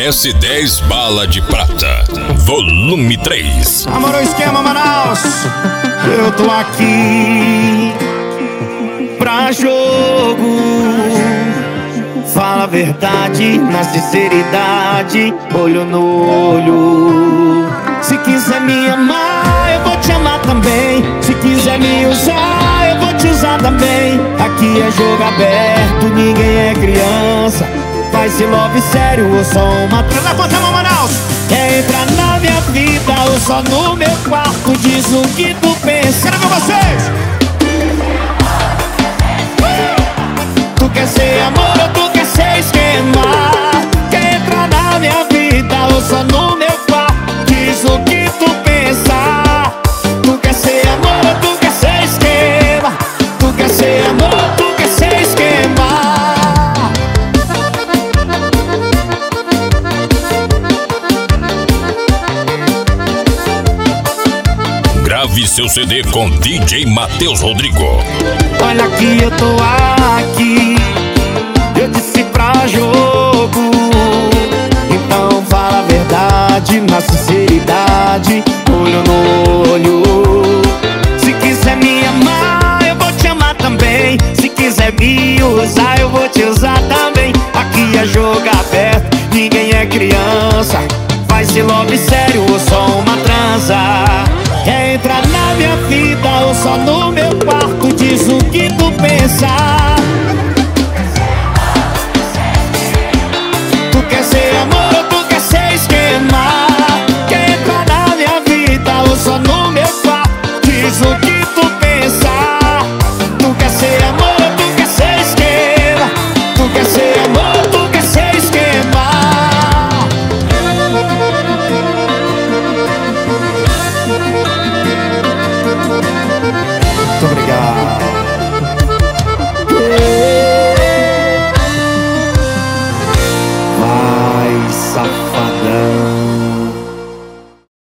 S10 Bala de Prata, volume 3. Namorou esquema, Manaus. Eu tô aqui pra jogo. Fala a verdade, na sinceridade, olho no olho. Se quiser me amar, eu vou te amar também. Se quiser me usar, eu vou te usar também. Aqui é jogo aberto, ninguém é criança. Vai ser love sério ou só uma transa? Levanta a mão, Manaus! Quer entrar na minha vida ou só no meu quarto? Diz o que tu pensa. Quero ver vocês! Tu quer ser amor ou tu quer ser esquema? Quer entrar na minha vida ou só no meu quarto? Diz o que tu pensa. Tu quer ser amor ou tu quer ser esquema? Tu quer ser amor ou tu quer ser esquema? Grave seu CD com DJ Matheus Rodrigo. Olha que eu tô aqui, eu disse pra jogo. Então fala a verdade, na sinceridade, olho no olho. Se quiser me amar, eu vou te amar também. Se quiser me usar, eu vou te usar também. Aqui é jogo aberto, ninguém é criança. Vai ser love sério ou só uma transa? Quer entrar na minha vida ou só no meu quarto? Diz o que tu pensa.